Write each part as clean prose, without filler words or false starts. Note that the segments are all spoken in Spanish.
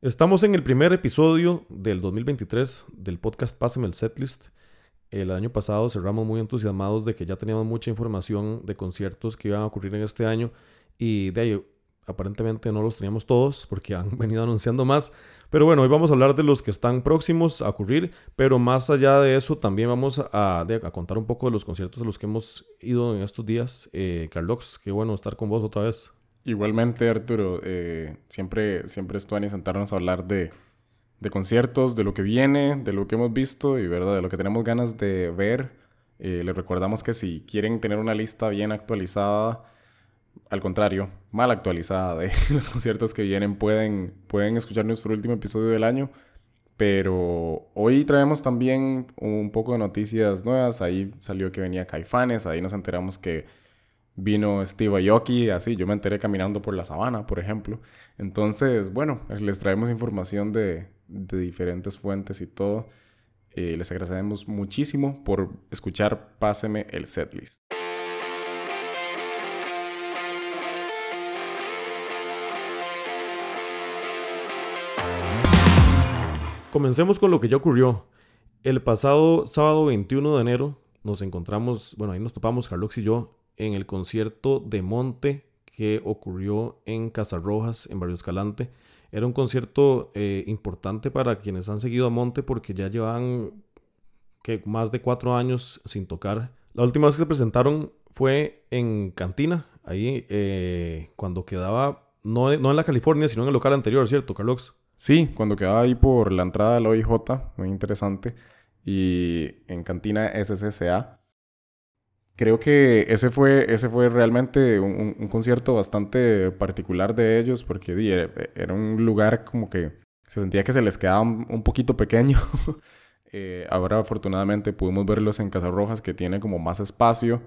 Estamos en el primer episodio del 2023 del podcast Pásame el Setlist. El año pasado cerramos muy entusiasmados de que ya teníamos mucha información de conciertos que iban a ocurrir en este año y de ahí aparentemente no los teníamos todos porque han venido anunciando más. Pero bueno, hoy vamos a hablar de los que están próximos a ocurrir, pero más allá de eso también vamos a contar un poco de los conciertos a los que hemos ido en estos días. Carlos, qué bueno estar con vos otra vez. Igualmente, Arturo, siempre es tuanis sentarnos a hablar de conciertos, de lo que viene, de lo que hemos visto y ¿verdad? De lo que tenemos ganas de ver. Les recordamos que si quieren tener una lista bien actualizada, al contrario, mal actualizada de los conciertos que vienen, pueden escuchar nuestro último episodio del año. Pero hoy traemos también un poco de noticias nuevas. Ahí salió que venía Caifanes, ahí nos enteramos que vino Steve Aoki, así, yo me enteré caminando por la sabana, por ejemplo. Entonces, bueno, les traemos información de diferentes fuentes y todo. Les agradecemos muchísimo por escuchar Páseme el Setlist. Comencemos con lo que ya ocurrió. El pasado sábado 21 de enero nos encontramos, bueno, ahí nos topamos Carlos y yo en el concierto de Monte que ocurrió en Casarrojas, en Barrio Escalante. Era un concierto importante para quienes han seguido a Monte porque ya llevan más de 4 años sin tocar. La última vez que se presentaron fue en Cantina, ahí cuando quedaba, no en la California, sino en el local anterior, ¿cierto, Carlos? Sí, cuando quedaba ahí por la entrada del OIJ, muy interesante, y en Cantina SCCA. Creo que ese fue realmente un concierto bastante particular de ellos porque era un lugar como que se sentía que se les quedaba un poquito pequeño. Ahora afortunadamente pudimos verlos en Casarrojas que tiene como más espacio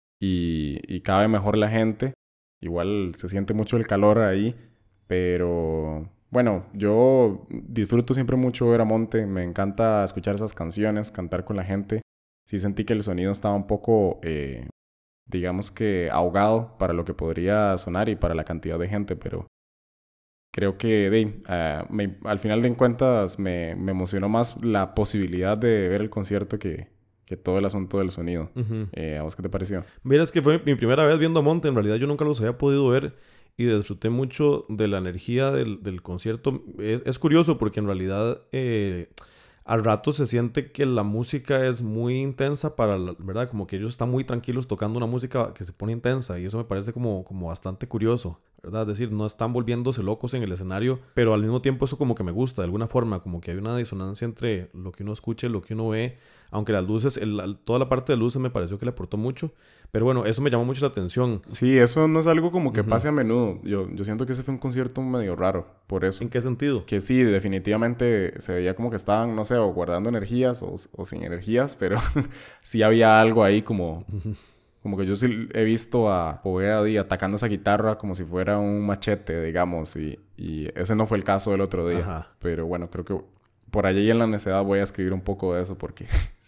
y cabe mejor la gente. Igual se siente mucho el calor ahí, pero bueno, yo disfruto siempre mucho ver a Monte. Me encanta escuchar esas canciones, cantar con la gente. Sí sentí que el sonido estaba un poco, digamos que ahogado para lo que podría sonar y para la cantidad de gente, pero creo que al final de cuentas me emocionó más la posibilidad de ver el concierto que todo el asunto del sonido. Uh-huh. ¿A vos qué te pareció? Mira, es que fue mi primera vez viendo a Monte. En realidad yo nunca los había podido ver y disfruté mucho de la energía del concierto. Es curioso porque en realidad al rato se siente que la música es muy intensa ¿verdad? Como que ellos están muy tranquilos tocando una música que se pone intensa y eso me parece como bastante curioso, ¿verdad? Es decir, no están volviéndose locos en el escenario, pero al mismo tiempo eso como que me gusta de alguna forma, como que hay una disonancia entre lo que uno escucha y lo que uno ve, aunque las luces, toda la parte de luces me pareció que le aportó mucho, pero bueno, eso me llamó mucho la atención. Sí, eso no es algo como que Uh-huh. pase a menudo. Yo siento que ese fue un concierto medio raro, por eso. ¿En qué sentido? Que sí, definitivamente se veía como que estaban, no sé, o guardando energías o sin energías, pero sí había algo ahí como que yo sí he visto a Poveda ahí atacando esa guitarra como si fuera un machete, digamos, y ese no fue el caso del otro día. Ajá. Pero bueno, creo que por allí en la necedad voy a escribir un poco de eso porque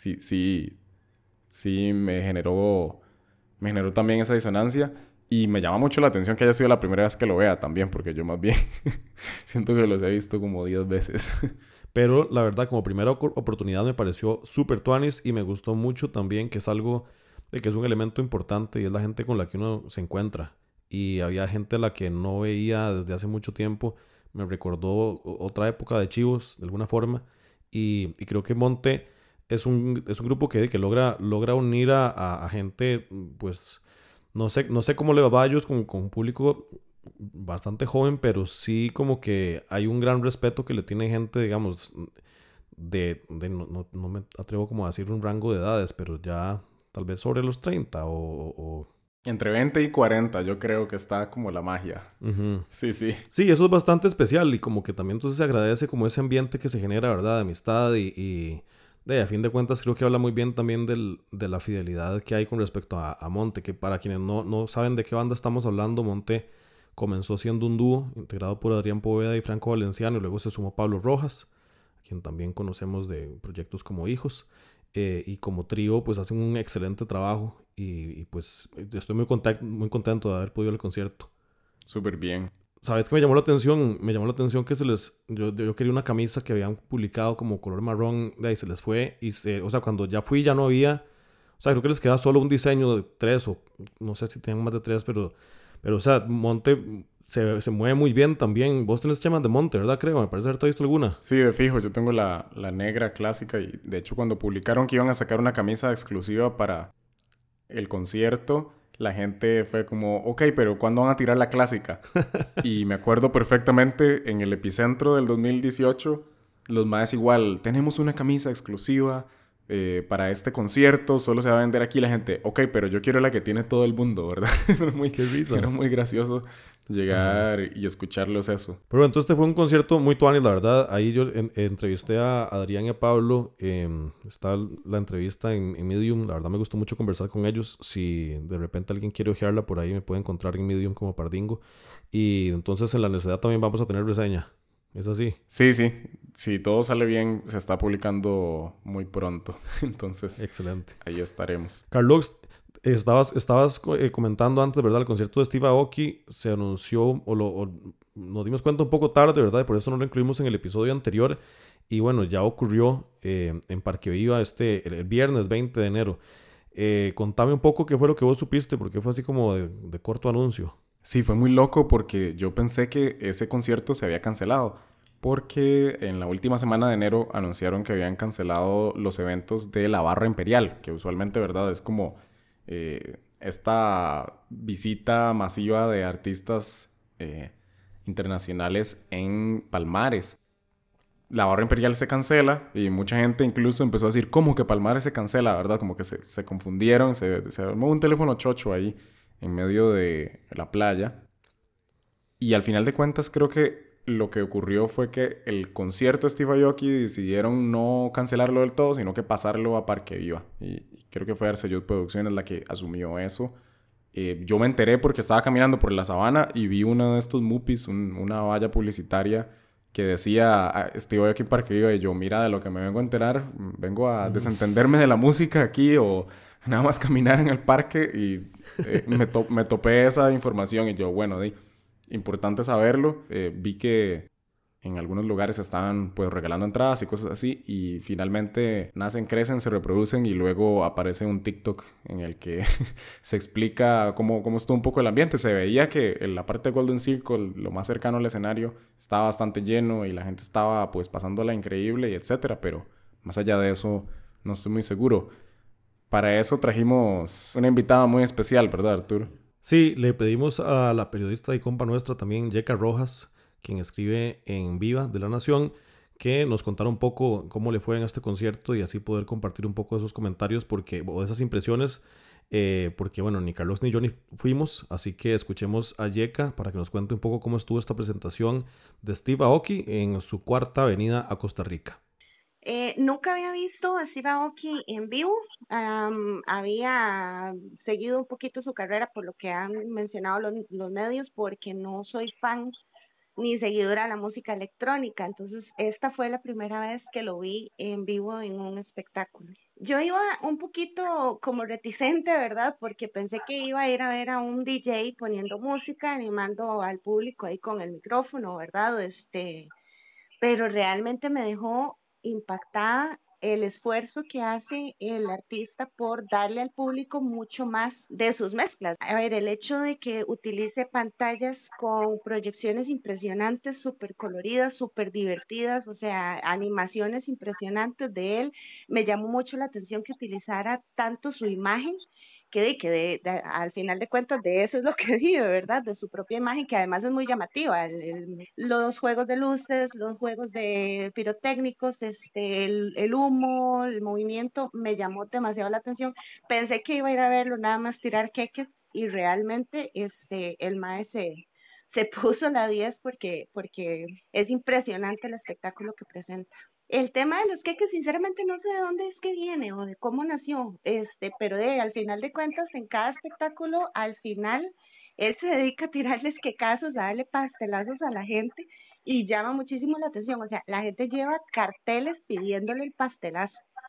sí me generó también esa disonancia. Y me llama mucho la atención que haya sido la primera vez que lo vea también, porque yo más bien siento que los he visto como 10 veces. Pero la verdad, como primera oportunidad me pareció súper tuanis y me gustó mucho también que es algo de que es un elemento importante y es la gente con la que uno se encuentra. Y había gente a la que no veía desde hace mucho tiempo. Me recordó otra época de Chivos, de alguna forma. Y creo que Monte es un grupo que logra unir a gente, pues, no sé cómo le va a ellos con un público bastante joven, pero sí como que hay un gran respeto que le tiene gente, digamos, no me atrevo como a decir un rango de edades, pero ya tal vez sobre los 30 Entre 20 y 40 yo creo que está como la magia. Ujú. Sí, sí. Sí, eso es bastante especial y como que también entonces se agradece como ese ambiente que se genera, ¿verdad? De amistad y a fin de cuentas creo que habla muy bien también de la fidelidad que hay con respecto a Monte, que para quienes no saben de qué banda estamos hablando, Monte comenzó siendo un dúo integrado por Adrián Poveda y Franco Valenciano y luego se sumó Pablo Rojas, a quien también conocemos de proyectos como Hijos. Y como trío pues hacen un excelente trabajo y pues estoy muy contento de haber podido ir al concierto. Súper bien. ¿Sabes qué me llamó la atención? Me llamó la atención que yo quería una camisa que habían publicado como color marrón, de ahí se les fue, o sea, cuando ya fui ya no había, o sea, creo que les queda solo un diseño de tres, o no sé si tenían más de tres, pero o sea, Monte se mueve muy bien también. Vos tenés chamas de Monte, ¿verdad? Creo, me parece haberte visto alguna. Sí, de fijo, yo tengo la negra clásica y de hecho cuando publicaron que iban a sacar una camisa exclusiva para el concierto, la gente fue como, ok, pero ¿cuándo van a tirar la clásica? Y me acuerdo perfectamente en el epicentro del 2018, los maes igual, tenemos una camisa exclusiva para este concierto, solo se va a vender aquí la gente. Ok, pero yo quiero la que tiene todo el mundo, ¿verdad? Qué Era risa. muy gracioso Ajá. llegar y escucharlos eso. Pero bueno, entonces este fue un concierto muy tuanis, la verdad. Ahí yo entrevisté a Adrián y a Pablo. Está la entrevista en Medium. La verdad me gustó mucho conversar con ellos. Si de repente alguien quiere ojearla por ahí, me puede encontrar en Medium como Pardingo. Y entonces en la necesidad también vamos a tener reseña. Es así. Sí, sí, si todo sale bien, se está publicando muy pronto. Entonces, Excelente. ahí estaremos. Carlos, estabas comentando antes, ¿verdad? El concierto de Steve Aoki se anunció o nos dimos cuenta un poco tarde, ¿verdad? Y por eso no lo incluimos en el episodio anterior. Y bueno, ya ocurrió en Parque Viva el viernes 20 de enero. Contame un poco qué fue lo que vos supiste, porque fue así como de corto anuncio. Sí, fue muy loco porque yo pensé que ese concierto se había cancelado. Porque en la última semana de enero anunciaron que habían cancelado los eventos de la Barra Imperial, que usualmente, ¿verdad? Es como esta visita masiva de artistas internacionales en Palmares. La Barra Imperial se cancela y mucha gente incluso empezó a decir, ¿cómo que Palmares se cancela? ¿Verdad? Como que se confundieron, se armó un teléfono chocho ahí en medio de la playa. Y al final de cuentas creo que lo que ocurrió fue que el concierto de Steve Aoki decidieron no cancelarlo del todo, sino que pasarlo a Parque Viva. Y creo que fue Arcellot Producciones la que asumió eso. Yo me enteré porque estaba caminando por la sabana y vi uno de estos mupis, una valla publicitaria que decía Steve Aoki Parque Viva y yo, mira, de lo que me vengo a enterar, vengo a Ujú. desentenderme de la música aquí o nada más caminar en el parque y me topé esa información y yo, bueno, importante saberlo. Vi que en algunos lugares estaban pues regalando entradas y cosas así y finalmente nacen, crecen, se reproducen y luego aparece un TikTok en el que se explica cómo estuvo un poco el ambiente. Se veía que en la parte de Golden Circle, lo más cercano al escenario, estaba bastante lleno y la gente estaba pues pasándola increíble y etcétera, pero más allá de eso no estoy muy seguro. Para eso trajimos una invitada muy especial, ¿verdad, Arturo? Sí, le pedimos a la periodista y compa nuestra también, Yeka Rojas, quien escribe en Viva de la Nación, que nos contara un poco cómo le fue en este concierto y así poder compartir un poco de esos comentarios o de esas impresiones, porque bueno, ni Carlos ni yo ni fuimos, así que escuchemos a Yeka para que nos cuente un poco cómo estuvo esta presentación de Steve Aoki en su cuarta venida a Costa Rica. Nunca había visto a Steve Aoki en vivo. Había seguido un poquito su carrera por lo que han mencionado los medios, porque no soy fan ni seguidora de la música electrónica. Entonces, esta fue la primera vez que lo vi en vivo en un espectáculo. Yo iba un poquito como reticente, ¿verdad? Porque pensé que iba a ir a ver a un DJ poniendo música, animando al público ahí con el micrófono, ¿verdad? Pero realmente me dejó impactada el esfuerzo que hace el artista por darle al público mucho más de sus mezclas. A ver, el hecho de que utilice pantallas con proyecciones impresionantes, súper coloridas, súper divertidas, o sea, animaciones impresionantes de él, me llamó mucho la atención que utilizara tanto su imagen al final de cuentas de eso es lo que vive, ¿verdad? De su propia imagen, que además es muy llamativa. Los juegos de luces, los juegos de pirotécnicos, el humo, el movimiento, me llamó demasiado la atención. Pensé que iba a ir a verlo nada más tirar queques y realmente el maestro se puso la 10 porque es impresionante el espectáculo que presenta. El tema de los queques, sinceramente no sé de dónde es que viene o de cómo nació, pero al final de cuentas, en cada espectáculo, al final, él se dedica a tirarles quequazos, a darle pastelazos a la gente y llama muchísimo la atención. O sea, la gente lleva carteles pidiéndole el pastelazo.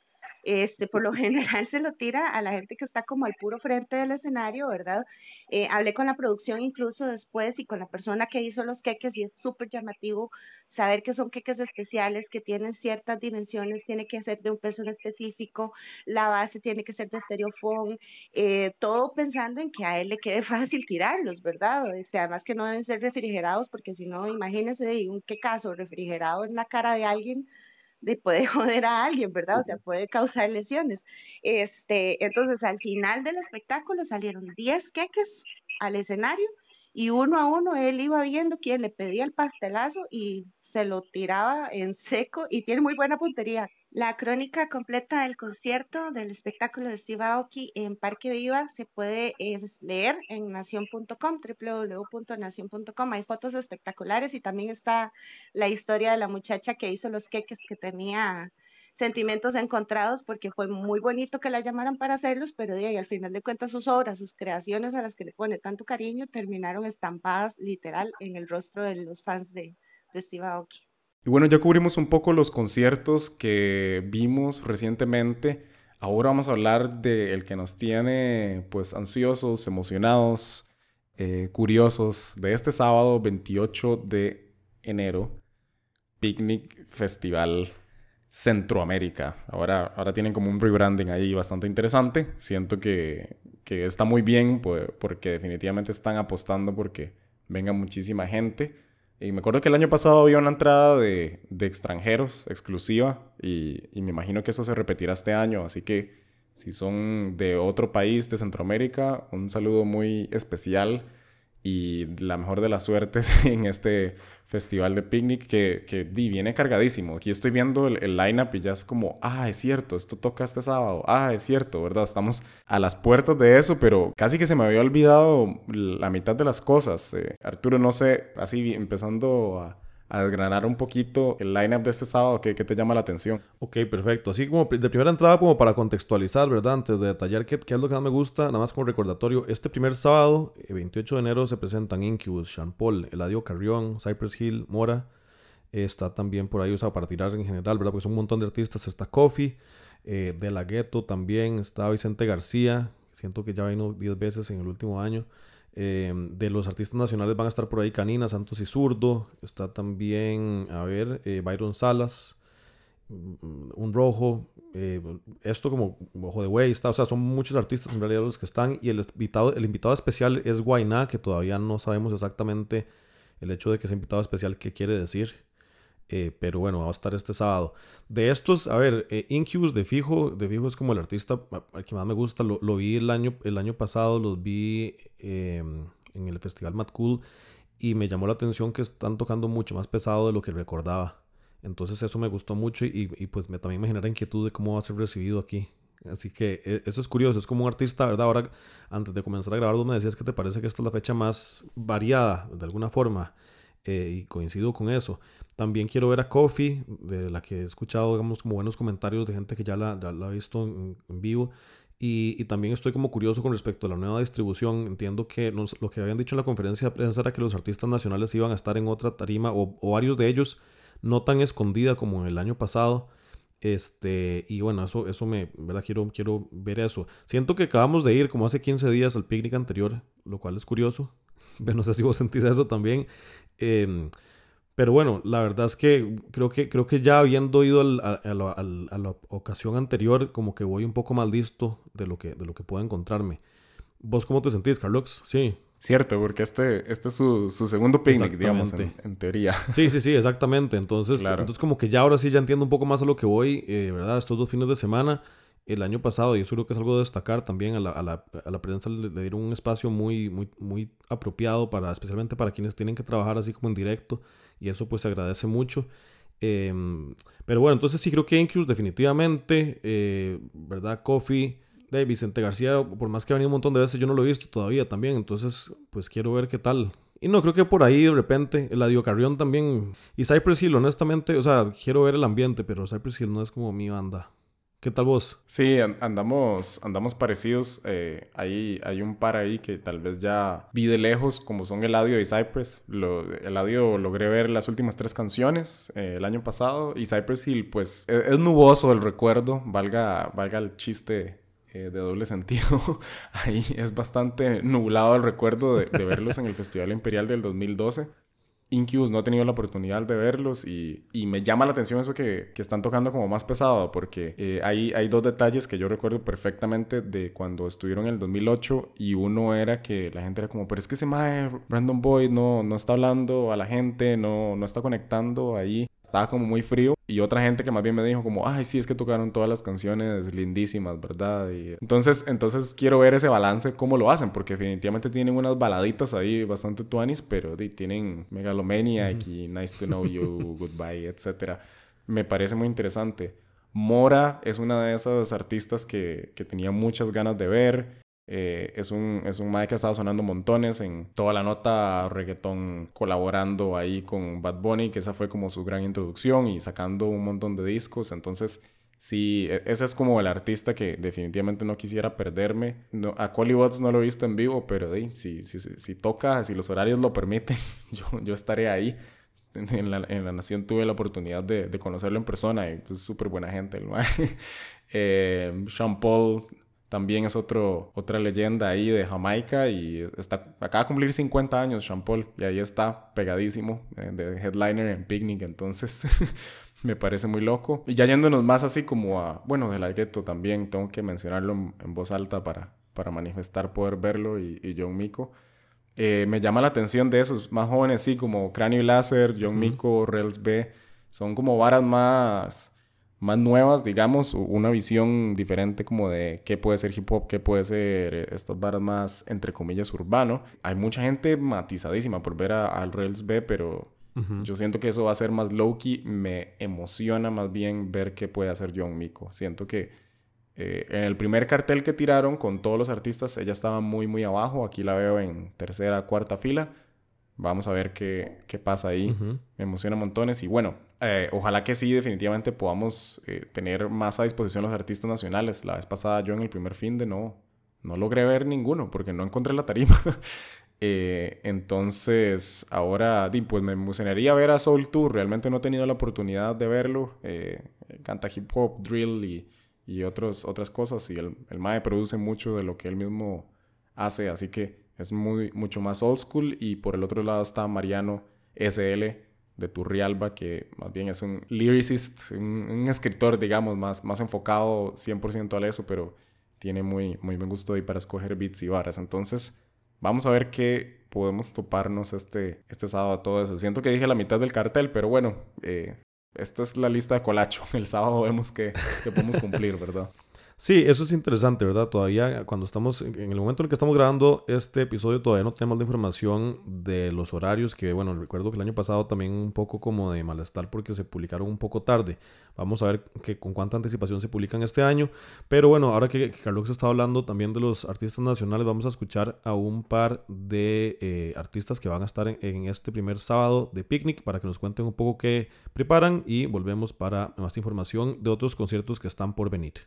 Por lo general se lo tira a la gente que está como al puro frente del escenario, ¿verdad? Hablé con la producción incluso después y con la persona que hizo los queques y es súper llamativo saber que son queques especiales, que tienen ciertas dimensiones, tiene que ser de un peso en específico, la base tiene que ser de estereofón, todo pensando en que a él le quede fácil tirarlos, ¿verdad? Además que no deben ser refrigerados porque si no, imagínense un quecazo refrigerado en la cara de alguien puede joder a alguien, ¿verdad? O sea, puede causar lesiones. Entonces, al final del espectáculo salieron 10 queques al escenario y uno a uno él iba viendo quién le pedía el pastelazo y se lo tiraba en seco y tiene muy buena puntería. La crónica completa del concierto del espectáculo de Steve Aoki en Parque Viva se puede leer en nación.com, www.nacion.com. Hay fotos espectaculares y también está la historia de la muchacha que hizo los queques, que tenía sentimientos encontrados porque fue muy bonito que la llamaran para hacerlos, pero al final de cuentas sus obras, sus creaciones a las que le pone tanto cariño terminaron estampadas literal en el rostro de los fans de Steve Aoki. Y bueno, ya cubrimos un poco los conciertos que vimos recientemente. Ahora vamos a hablar del que nos tiene pues ansiosos, emocionados, curiosos de este sábado 28 de enero, Picnic Festival Centroamérica. Ahora tienen como un rebranding ahí bastante interesante. Siento que está muy bien porque definitivamente están apostando porque venga muchísima gente. Y me acuerdo que el año pasado había una entrada de extranjeros exclusiva y me imagino que eso se repetirá este año. Así que si son de otro país de Centroamérica, un saludo muy especial y la mejor de las suertes en este festival de Picnic que viene cargadísimo. Aquí estoy viendo el line-up y ya es como, es cierto, esto toca este sábado. Es cierto, ¿verdad? Estamos a las puertas de eso, pero casi que se me había olvidado la mitad de las cosas. Arturo, no sé, así empezando a desgranar un poquito el line-up de este sábado, ¿qué te llama la atención? Ok, perfecto. Así como de primera entrada, como para contextualizar, ¿verdad? Antes de detallar qué es lo que más me gusta, nada más como recordatorio, este primer sábado, 28 de enero, se presentan Incubus, Sean Paul, Eladio Carrión, Cypress Hill, Mora. Está también por ahí usado para tirar en general, ¿verdad? Porque son un montón de artistas. Está Coffee, De La Ghetto también, está Vicente García, siento que ya vino 10 veces en el último año. De los artistas nacionales van a estar por ahí Canina, Santos y Zurdo. Está también, Byron Salas, Un Rojo. Esto como Ojo de Güey está. O sea, son muchos artistas en realidad los que están. Y el invitado especial es Guainá, que todavía no sabemos exactamente el hecho de que sea invitado especial qué quiere decir. Pero bueno, va a estar este sábado. De estos, Incubus de fijo es como el artista al que más me gusta. Lo vi el año pasado, los vi en el Festival Mad Cool y me llamó la atención que están tocando mucho más pesado de lo que recordaba. Entonces eso me gustó mucho y pues también me genera inquietud de cómo va a ser recibido aquí. Así que eso es curioso, es como un artista, ¿verdad? Ahora, antes de comenzar a grabar, vos me decías que te parece que esta es la fecha más variada, de alguna forma, y coincido con eso. También quiero ver a Coffee, de la que he escuchado, digamos, como buenos comentarios de gente que ya la ha visto en vivo. Y también estoy como curioso con respecto a la nueva distribución. Entiendo que lo que habían dicho en la conferencia de prensa era que los artistas nacionales iban a estar en otra tarima, o varios de ellos, no tan escondida como en el año pasado. Y bueno, eso ¿verdad? Quiero ver eso. Siento que acabamos de ir como hace 15 días al picnic anterior, lo cual es curioso. No sé si vos sentís eso también. Pero bueno, la verdad es que creo que ya habiendo ido a la ocasión anterior, como que voy un poco más listo de lo que puedo encontrarme. ¿Vos cómo te sentís, Carlos? Sí. Cierto, porque este es su segundo picnic, digamos, en teoría. Sí, exactamente. Entonces, claro. Entonces como que ya ahora sí ya entiendo un poco más a lo que voy, ¿verdad? Estos 2 fines de semana, el año pasado, y eso creo que es algo de destacar también, a la prensa le dieron un espacio muy, muy, muy apropiado, especialmente para quienes tienen que trabajar así como en directo, y eso pues se agradece mucho. Pero bueno, entonces sí creo que Incubus definitivamente, ¿verdad? Coffee, de Vicente García, por más que ha venido un montón de veces, yo no lo he visto todavía también, entonces pues quiero ver qué tal. Y no, creo que por ahí de repente, Eladio Carrión también, y Cypress Hill, honestamente, o sea, quiero ver el ambiente, pero Cypress Hill no es como mi banda. ¿Qué tal vos? Sí, andamos parecidos. Hay un par ahí que tal vez ya vi de lejos, como son Eladio y Cypress. Eladio logré ver las últimas 3 canciones el año pasado. Y Cypress Hill, pues, es nuboso el recuerdo. Valga el chiste de doble sentido. Ahí es bastante nublado el recuerdo de verlos en el Festival Imperial del 2012. Incubus no he tenido la oportunidad de verlos y me llama la atención eso que están tocando como más pesado, porque hay 2 detalles que yo recuerdo perfectamente de cuando estuvieron en el 2008, y uno era que la gente era como, pero es que ese mae, Brandon Boyd, no está hablando a la gente, no está conectando ahí. Estaba como muy frío. Y otra gente que más bien me dijo como, ay, sí, es que tocaron todas las canciones lindísimas, ¿verdad? Y entonces quiero ver ese balance, cómo lo hacen, porque definitivamente tienen unas baladitas ahí bastante tuanis, pero tienen Megalomaniac y Nice to Know You, Goodbye, etc. Me parece muy interesante. Mora es una de esas artistas que tenía muchas ganas de ver. Es un mae que ha estado sonando montones en toda la nota reggaetón, colaborando ahí con Bad Bunny, que esa fue como su gran introducción, y sacando un montón de discos. Entonces sí, ese es como el artista que definitivamente no quisiera perderme. No, a Collie Watts no lo he visto en vivo, pero si toca, si los horarios lo permiten, yo estaré ahí. En la Nación tuve la oportunidad de conocerlo en persona y es súper buena gente el mae. Sean Paul también es otra leyenda ahí de Jamaica, y acaba de cumplir 50 años Sean Paul, y ahí está pegadísimo de headliner en Picnic. Entonces me parece muy loco. Y ya yéndonos más así como a, bueno, de la Ghetto también, tengo que mencionarlo en voz alta para manifestar poder verlo, y John Mico. Me llama la atención de esos más jóvenes, sí, como Cráneo y Láser, John Mico, Rels B. Son como varas más nuevas, digamos, una visión diferente como de qué puede ser hip hop, qué puede ser estas varas más, entre comillas, urbano. Hay mucha gente matizadísima por ver al Rels B, pero yo siento que eso va a ser más low-key. Me emociona más bien ver qué puede hacer John Mico. Siento que en el primer cartel que tiraron con todos los artistas, ella estaba muy, muy abajo. Aquí la veo en tercera, cuarta fila. Vamos a ver qué pasa ahí. Me emociona montones. Y bueno, ojalá que sí, definitivamente podamos tener más a disposición los artistas nacionales. La vez pasada yo en el primer fin de no logré ver ninguno porque no encontré la tarima. Entonces, ahora pues me emocionaría ver a Soul Tour. Realmente no he tenido la oportunidad de verlo. Canta hip hop, drill y otras cosas. Y el mae produce mucho de lo que él mismo hace. Así que es mucho más old school. Y por el otro lado está Mariano SL de Turrialba, que más bien es un lyricist, un escritor, digamos, más enfocado 100% a eso, pero tiene muy, muy buen gusto ahí para escoger beats y varas. Entonces, vamos a ver qué podemos toparnos este sábado a todo eso. Siento que dije la mitad del cartel, pero bueno, esta es la lista de Colacho. El sábado vemos que podemos cumplir, ¿verdad? Sí, eso es interesante, ¿verdad? Todavía cuando estamos, en el momento en el que estamos grabando este episodio, todavía no tenemos la información de los horarios, que bueno, recuerdo que el año pasado también un poco como de malestar porque se publicaron un poco tarde. Vamos a ver con cuánta anticipación se publican este año. Pero bueno, ahora que Carlos está hablando también de los artistas nacionales, vamos a escuchar a un par de artistas que van a estar en este primer sábado de Picnic para que nos cuenten un poco qué preparan, y volvemos para más información de otros conciertos que están por venir.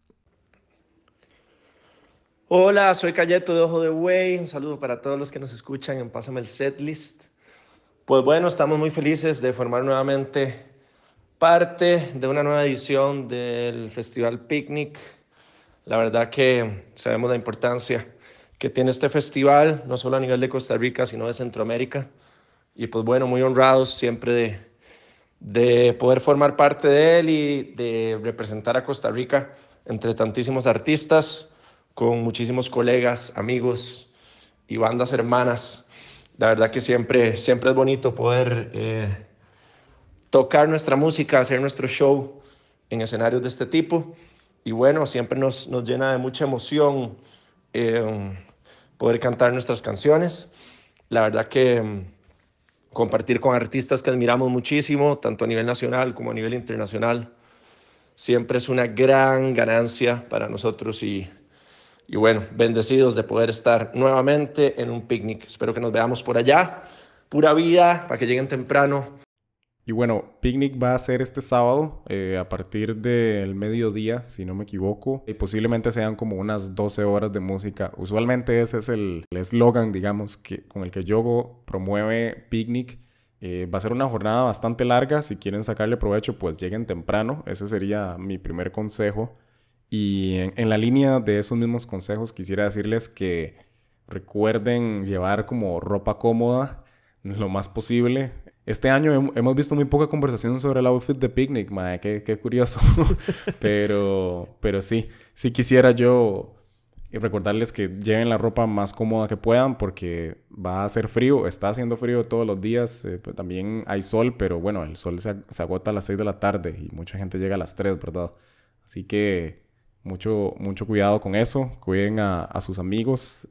Hola, soy Cayeto de Ojo de Buey. Un saludo para todos los que nos escuchan en Pásame el Setlist. Pues bueno, estamos muy felices de formar nuevamente parte de una nueva edición del Festival Picnic. La verdad que sabemos la importancia que tiene este festival, no solo a nivel de Costa Rica, sino de Centroamérica. Y pues bueno, muy honrados siempre de poder formar parte de él y de representar a Costa Rica entre tantísimos artistas, con muchísimos colegas, amigos y bandas hermanas. La verdad que siempre es bonito poder tocar nuestra música, hacer nuestro show en escenarios de este tipo. Y bueno, siempre nos llena de mucha emoción poder cantar nuestras canciones. La verdad que compartir con artistas que admiramos muchísimo, tanto a nivel nacional como a nivel internacional, siempre es una gran ganancia para nosotros, y bueno, bendecidos de poder estar nuevamente en un picnic. Espero que nos veamos por allá. Pura vida, para que lleguen temprano. Y bueno, Picnic va a ser este sábado a partir del mediodía, si no me equivoco. Y posiblemente sean como unas 12 horas de música. Usualmente ese es el eslogan, digamos, con el que Yogo promueve Picnic. Va a ser una jornada bastante larga. Si quieren sacarle provecho, pues lleguen temprano. Ese sería mi primer consejo. Y en la línea de esos mismos consejos, quisiera decirles que recuerden llevar como ropa cómoda lo más posible. Este año hemos visto muy poca conversación sobre el outfit de Picnic, mae, qué curioso. pero sí quisiera yo recordarles que lleven la ropa más cómoda que puedan porque va a hacer frío, está haciendo frío todos los días, pues también hay sol, pero bueno, el sol se agota a las 6 de la tarde y mucha gente llega a las 3, ¿verdad? Así que mucho cuidado con eso, cuiden a sus amigos,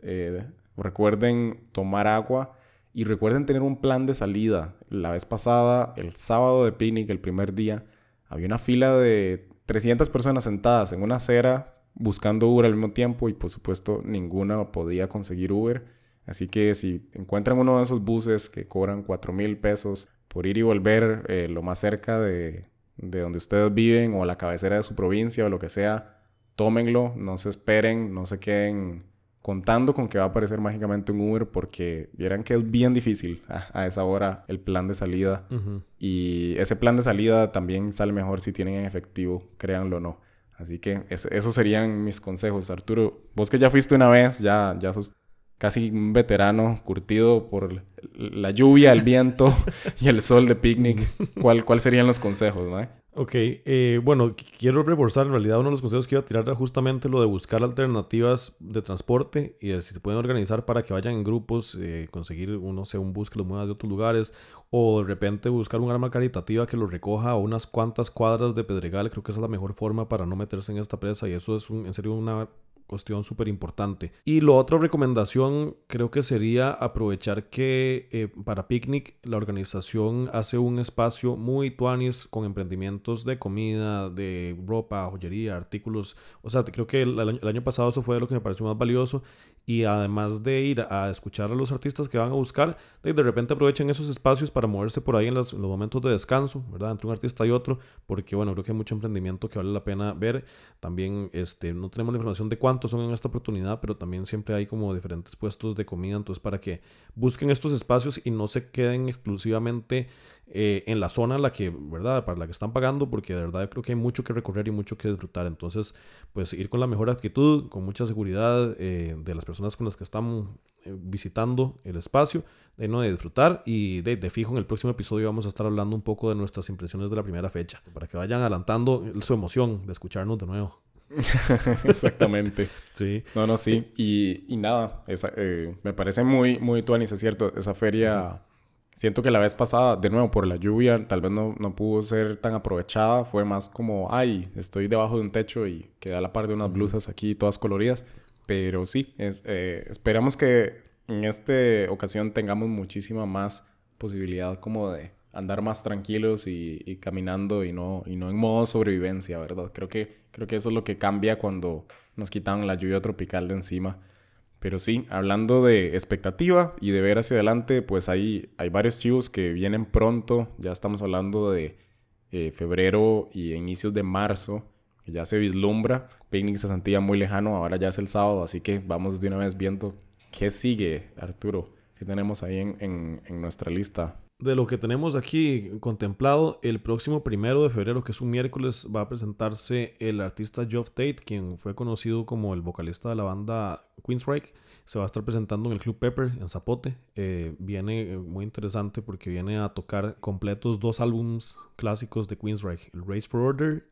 recuerden tomar agua. Y recuerden tener un plan de salida. La vez pasada, el sábado de Picnic, el primer día, había una fila de 300 personas sentadas en una acera buscando Uber al mismo tiempo y por supuesto ninguna podía conseguir Uber. Así que si encuentran uno de esos buses que cobran 4,000 pesos por ir y volver lo más cerca de donde ustedes viven o a la cabecera de su provincia o lo que sea, tómenlo, no se esperen, no se queden contando con que va a aparecer mágicamente un Uber porque vieran que es bien difícil a esa hora el plan de salida. Uh-huh. Y ese plan de salida también sale mejor si tienen en efectivo, créanlo o no. Así que esos serían mis consejos. Arturo, vos que ya fuiste una vez, ya sos casi un veterano, curtido por la lluvia, el viento y el sol de Picnic. ¿Cuál serían los consejos, no? Ok, bueno, quiero reforzar en realidad uno de los consejos que iba a tirar era justamente lo de buscar alternativas de transporte y si se pueden organizar para que vayan en grupos, conseguir un bus que los mueva de otros lugares o de repente buscar un arma caritativa que los recoja a unas cuantas cuadras de Pedregal. Creo que esa es la mejor forma para no meterse en esta presa y eso es en serio una cuestión súper importante. Y la otra recomendación creo que sería aprovechar que para Picnic la organización hace un espacio muy tuanis con emprendimientos de comida, de ropa, joyería, artículos. O sea, creo que el año pasado eso fue lo que me pareció más valioso. Y además de ir a escuchar a los artistas que van a buscar, de repente aprovechen esos espacios para moverse por ahí en los momentos de descanso, ¿verdad? Entre un artista y otro, porque bueno, creo que hay mucho emprendimiento que vale la pena ver. También no tenemos la información de cuántos son en esta oportunidad, pero también siempre hay como diferentes puestos de comida, entonces para que busquen estos espacios y no se queden exclusivamente en la zona ¿verdad? Para la que están pagando, porque de verdad creo que hay mucho que recorrer y mucho que disfrutar. Entonces, pues ir con la mejor actitud, con mucha seguridad de las personas con las que están visitando el espacio, de disfrutar y de fijo en el próximo episodio vamos a estar hablando un poco de nuestras impresiones de la primera fecha, para que vayan adelantando su emoción de escucharnos de nuevo. Exactamente. Sí. No, sí. Y nada, me parece muy, muy tuanis, es cierto. Esa feria, siento que la vez pasada, de nuevo, por la lluvia, tal vez no pudo ser tan aprovechada. Fue más como, estoy debajo de un techo y queda a la par de unas blusas aquí todas coloridas. Pero sí, esperamos que en esta ocasión tengamos muchísima más posibilidad como de andar más tranquilos y caminando y no en modo sobrevivencia, ¿verdad? Creo que eso es lo que cambia cuando nos quitan la lluvia tropical de encima. Pero sí, hablando de expectativa y de ver hacia adelante, pues hay varios chivos que vienen pronto. Ya estamos hablando de febrero y inicios de marzo, que ya se vislumbra. Picnic se sentía muy lejano, ahora ya es el sábado, así que vamos de una vez viendo qué sigue, Arturo. ¿Qué tenemos ahí en nuestra lista? De lo que tenemos aquí contemplado, el próximo 1 de febrero, que es un miércoles, va a presentarse el artista Geoff Tate, quien fue conocido como el vocalista de la banda Queensryche. Se va a estar presentando en el Club Pepper en Zapote. Viene muy interesante porque viene a tocar completos 2 álbums clásicos de Queensryche, el Race for Order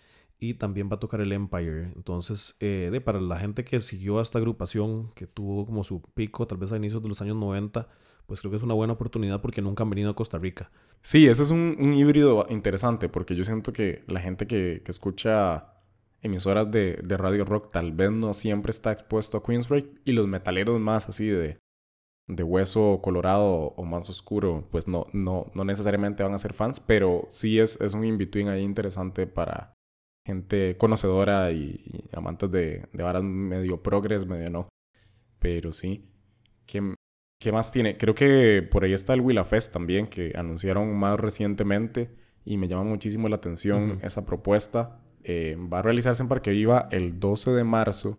y también va a tocar el Empire. Entonces, para la gente que siguió a esta agrupación, que tuvo como su pico tal vez a inicios de los años 90, pues creo que es una buena oportunidad porque nunca han venido a Costa Rica. Sí, ese es un híbrido interesante porque yo siento que la gente que escucha emisoras de radio rock tal vez no siempre está expuesto a Queensryche y los metaleros más así de hueso colorado o más oscuro pues no necesariamente van a ser fans, pero sí es un in-between ahí interesante para gente conocedora y amantes de varas medio progress, medio no. Pero sí, ¿Qué ¿Qué más tiene? Creo que por ahí está el Willa Fest también, que anunciaron más recientemente y me llama muchísimo la atención esa propuesta. Va a realizarse en Parque Viva el 12 de marzo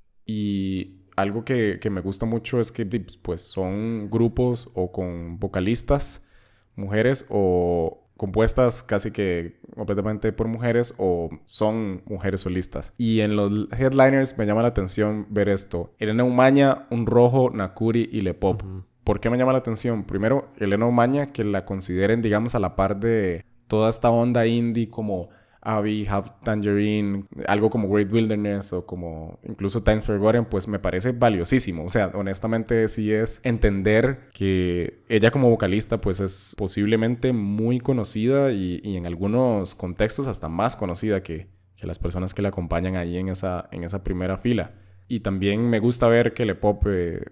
y algo que me gusta mucho es que pues, son grupos o con vocalistas, mujeres o compuestas casi que completamente por mujeres o son mujeres solistas. Y en los headliners me llama la atención ver esto. Elena Umaña, Un Rojo, Nakuri y Le Pop. ¿Por qué me llama la atención? Primero, Elena Umaña, que la consideren, digamos, a la par de toda esta onda indie como Abby, Half Tangerine, algo como Great Wilderness o como incluso Times Forgotten, pues me parece valiosísimo. O sea, honestamente sí es entender que ella como vocalista pues es posiblemente muy conocida y en algunos contextos hasta más conocida que las personas que la acompañan ahí en esa primera fila. Y también me gusta ver que Le Pop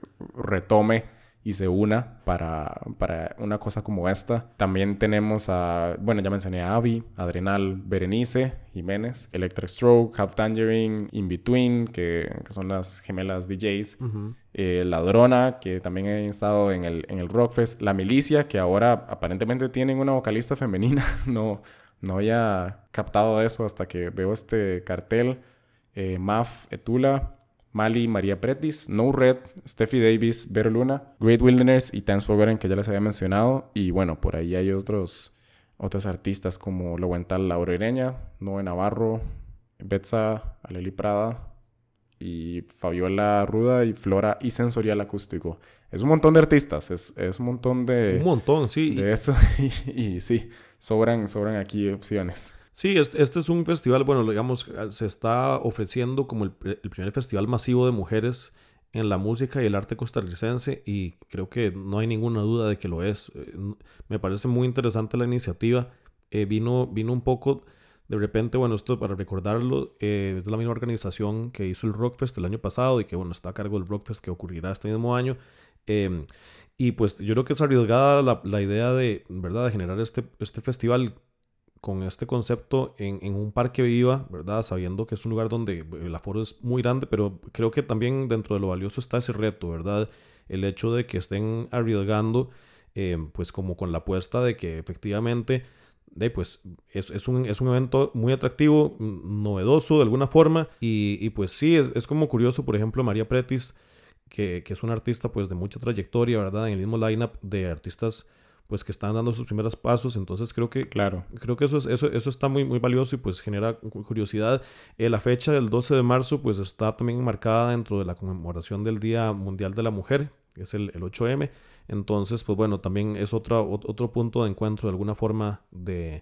retome y se una para una cosa como esta. También tenemos bueno, ya mencioné a Abby, Adrenal, Berenice, Jiménez, Electric Stroke, Half Tangerine, In Between, que son las gemelas DJs. Ladrona, que también he estado en el Rockfest. La Milicia, que ahora aparentemente tienen una vocalista femenina. No había captado eso hasta que veo este cartel. Maf, Etula, Mali, María Pretis, No Red, Steffi Davis, Vero Luna, Great Wilderness y Times Forgotten, que ya les había mencionado. Y bueno, por ahí hay otras artistas como Lowenthal Laura Ireña, Noe Navarro, Betsa, Aleli Prada y Fabiola Ruda y Flora y Sensorial Acústico. Es un montón de artistas, es un montón de... Un montón, sí. De eso y sí, sobran aquí opciones. Sí, este es un festival, bueno, digamos, se está ofreciendo como el primer festival masivo de mujeres en la música y el arte costarricense y creo que no hay ninguna duda de que lo es. Me parece muy interesante la iniciativa. Vino un poco de repente, bueno, esto para recordarlo, es de la misma organización que hizo el Rockfest el año pasado y que, bueno, está a cargo del Rockfest que ocurrirá este mismo año. Y pues yo creo que es arriesgada la idea de, ¿verdad?, de generar este festival con este concepto en un Parque Viva, ¿verdad? Sabiendo que es un lugar donde el aforo es muy grande, pero creo que también dentro de lo valioso está ese reto, ¿verdad? El hecho de que estén arriesgando, pues como con la apuesta de que efectivamente, pues es un evento muy atractivo, novedoso de alguna forma, y pues sí, es como curioso, por ejemplo, María Pretis, que es una artista pues de mucha trayectoria, ¿verdad? En el mismo lineup de artistas pues que están dando sus primeros pasos, entonces creo que eso está muy, muy valioso y pues genera curiosidad. La fecha del 12 de marzo pues está también marcada dentro de la conmemoración del Día Mundial de la Mujer, que es el 8M, entonces pues bueno, también es otro punto de encuentro de alguna forma de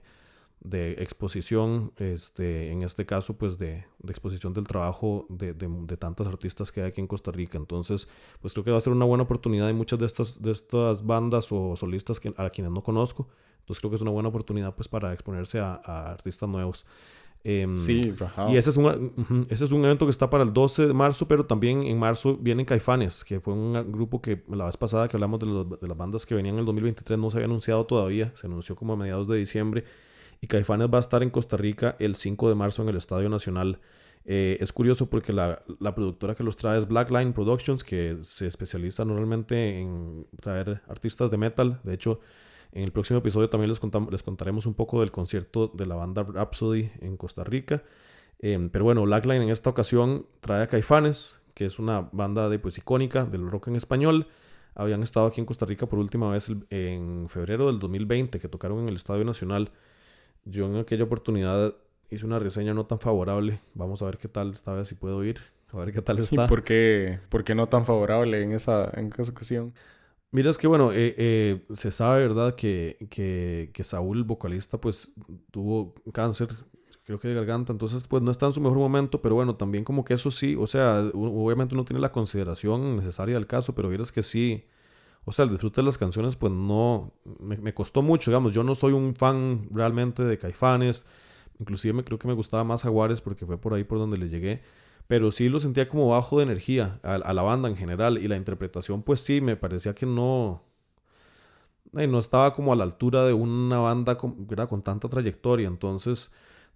exposición, en este caso pues de exposición del trabajo de tantas artistas que hay aquí en Costa Rica. Entonces pues creo que va a ser una buena oportunidad y muchas de estas bandas o solistas a quienes no conozco, entonces creo que es una buena oportunidad pues para exponerse a artistas nuevos. Sí, rajado. Y ese es un evento que está para el 12 de marzo, pero también en marzo vienen Caifanes, que fue un grupo que la vez pasada que hablamos de las bandas que venían en el 2023 no se había anunciado todavía, se anunció como a mediados de diciembre. Y Caifanes va a estar en Costa Rica el 5 de marzo en el Estadio Nacional. Es curioso porque la productora que los trae es Blackline Productions, que se especializa normalmente en traer artistas de metal. De hecho, en el próximo episodio también les contaremos un poco del concierto de la banda Rhapsody en Costa Rica. Pero bueno, Blackline en esta ocasión trae a Caifanes, que es una banda pues icónica del rock en español. Habían estado aquí en Costa Rica por última vez en febrero del 2020, que tocaron en el Estadio Nacional. Yo en aquella oportunidad hice una reseña no tan favorable. Vamos a ver qué tal esta vez, si puedo ir. A ver qué tal está. ¿Y por qué no tan favorable en esa ocasión? Mira, es que bueno, se sabe, ¿verdad? Que Saúl, vocalista, pues tuvo cáncer, creo que de garganta. Entonces, pues no está en su mejor momento. Pero bueno, también como que eso sí, o sea, obviamente no tiene la consideración necesaria del caso. Pero vieras que sí. O sea, el disfrute de las canciones, pues no... Me costó mucho, digamos. Yo no soy un fan realmente de Caifanes. Inclusive creo que me gustaba más Jaguares porque fue por ahí por donde le llegué. Pero sí lo sentía como bajo de energía a la banda en general. Y la interpretación, pues sí, me parecía que no estaba como a la altura de una banda con tanta trayectoria. Entonces,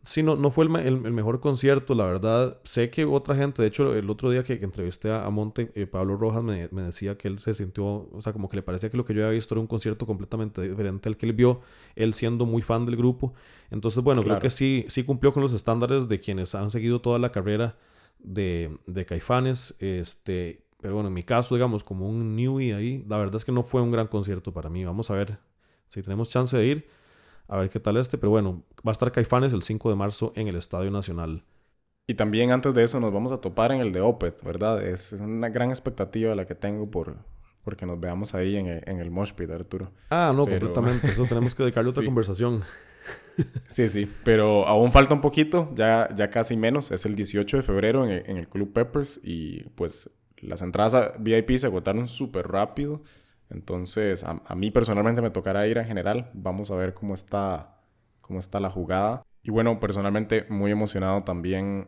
Sí, no, no fue el mejor concierto, la verdad. Sé que otra gente, de hecho, el otro día que entrevisté a Monte, Pablo Rojas me decía que él se sintió, o sea, como que le parecía que lo que yo había visto era un concierto completamente diferente al que él vio, él siendo muy fan del grupo. Entonces, bueno, creo que Claro. sí cumplió con los estándares de quienes han seguido toda la carrera de Caifanes. Pero bueno, en mi caso, digamos, como un newbie ahí, la verdad es que no fue un gran concierto para mí. Vamos a ver si tenemos chance de ir. A ver qué tal pero bueno, va a estar Caifanes el 5 de marzo en el Estadio Nacional. Y también antes de eso nos vamos a topar en el de Opeth, ¿verdad? Es una gran expectativa la que tengo porque nos veamos ahí en el Mosh Pit, Arturo. Ah, no, Pero completamente. Eso tenemos que dedicarle otra sí, conversación. sí, sí. Pero aún falta un poquito, ya casi menos. Es el 18 de febrero en el Club Peppers y pues las entradas a VIP se agotaron súper rápido. Entonces, a mí personalmente me tocará ir en general. Vamos a ver cómo está la jugada. Y bueno, personalmente muy emocionado también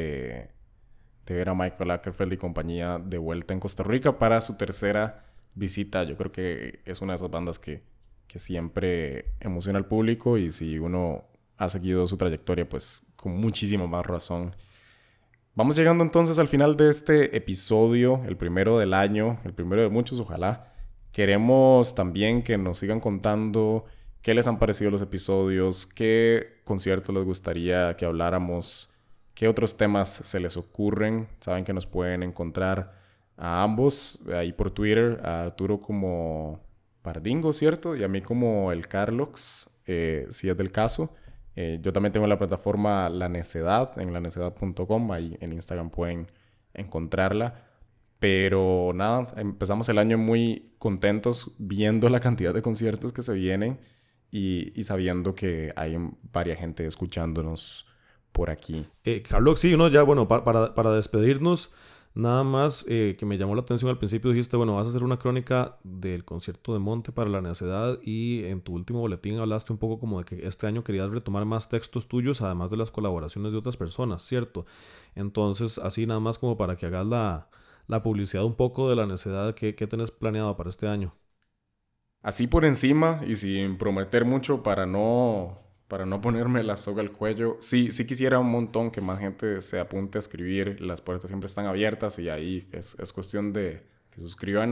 de ver a Michael Lagerfeld y compañía de vuelta en Costa Rica para su tercera visita. Yo creo que es una de esas bandas que siempre emociona al público y si uno ha seguido su trayectoria, pues con muchísima más razón. Vamos llegando entonces al final de este episodio, el primero del año, el primero de muchos, ojalá. Queremos también que nos sigan contando qué les han parecido los episodios, qué conciertos les gustaría que habláramos, qué otros temas se les ocurren. Saben que nos pueden encontrar a ambos ahí por Twitter, a Arturo como Pardingo, ¿cierto? Y a mí como el Carlox, si es del caso. Yo también tengo la plataforma La Necedad, en lanecedad.com, ahí en Instagram pueden encontrarla. Pero nada, empezamos el año muy contentos viendo la cantidad de conciertos que se vienen y sabiendo que hay varias gente escuchándonos por aquí. Carlos, sí, no, ya, bueno, para despedirnos, nada más que me llamó la atención al principio, dijiste, bueno, vas a hacer una crónica del concierto de Monte para la Necedad y en tu último boletín hablaste un poco como de que este año querías retomar más textos tuyos, además de las colaboraciones de otras personas, ¿cierto? Entonces, así nada más como para que hagas la publicidad un poco de la Necedad, ¿qué tenés planeado para este año? Así por encima y sin prometer mucho para no ponerme la soga al cuello. Sí quisiera un montón que más gente se apunte a escribir. Las puertas siempre están abiertas y ahí es cuestión de que suscriban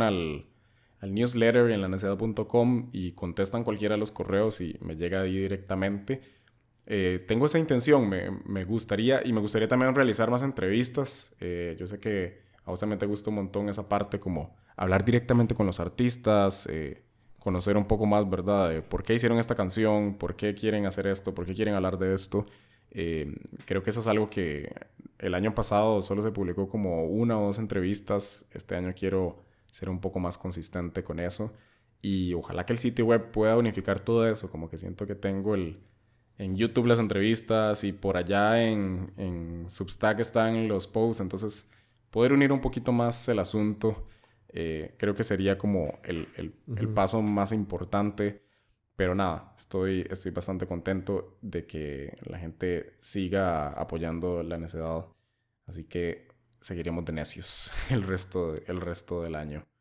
al newsletter en lanecedad.com y contestan cualquiera de los correos y me llega ahí directamente. Tengo esa intención, me gustaría y me gustaría también realizar más entrevistas. Yo sé que a vos también te gusta un montón esa parte como hablar directamente con los artistas, conocer un poco más, ¿verdad? De por qué hicieron esta canción, por qué quieren hacer esto, por qué quieren hablar de esto. Creo que eso es algo que el año pasado solo se publicó como una o dos entrevistas. Este año quiero ser un poco más consistente con eso. Y ojalá que el sitio web pueda unificar todo eso. Como que siento que tengo en YouTube las entrevistas y por allá en Substack están los posts. Entonces, poder unir un poquito más el asunto. Creo que sería como el Ujú. paso más importante. Pero nada, estoy bastante contento de que la gente siga apoyando la necedad. Así que seguiremos de necios el resto del año.